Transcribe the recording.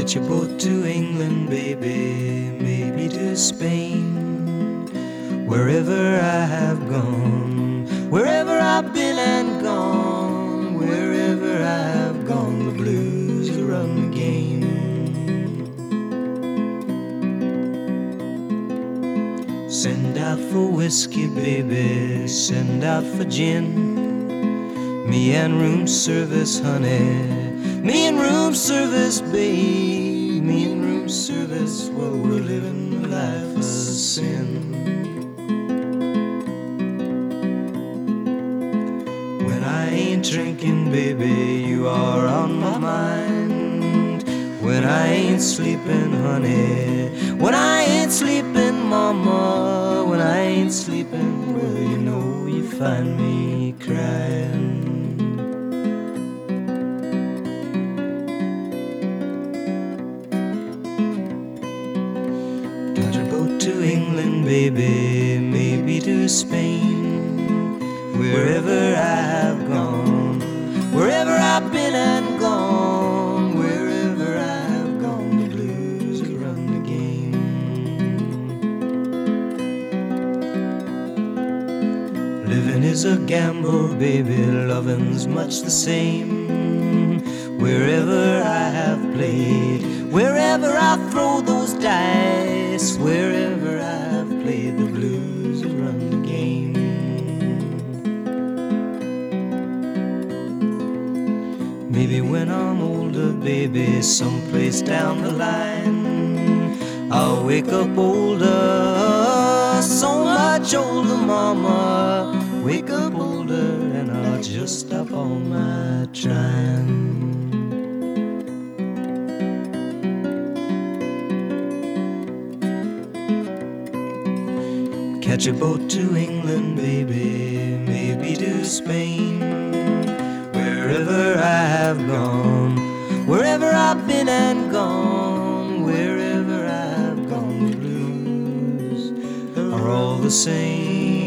Catch a boat to England, baby, maybe to Spain. Wherever I have gone, wherever I've been and gone, wherever I have gone, the blues run the game. Send out for whiskey, baby, send out for gin. Me and room service, honey, me and room service, babe, me and room service, well, we're living the life of sin. When I ain't drinking, baby, you are on my mind. When I ain't sleeping, honey, when I ain't sleeping, mama, when I ain't sleeping, well, you know you find me crying. To England, baby, maybe to Spain. Wherever I have gone, wherever I've been and gone, wherever I have gone, the blues run the game. Living is a gamble, baby, loving's much the same. Wherever I have played, wherever I throw those dice, wherever I've played, the blues run the game. Maybe when I'm older, baby, someplace down the line, I'll wake up older, so much older, mama. Wake up older and I'll just stop all my trying. Catch a boat to England, baby, maybe to Spain. Wherever I have gone, wherever I've been and gone, wherever I have gone, the blues are all the same.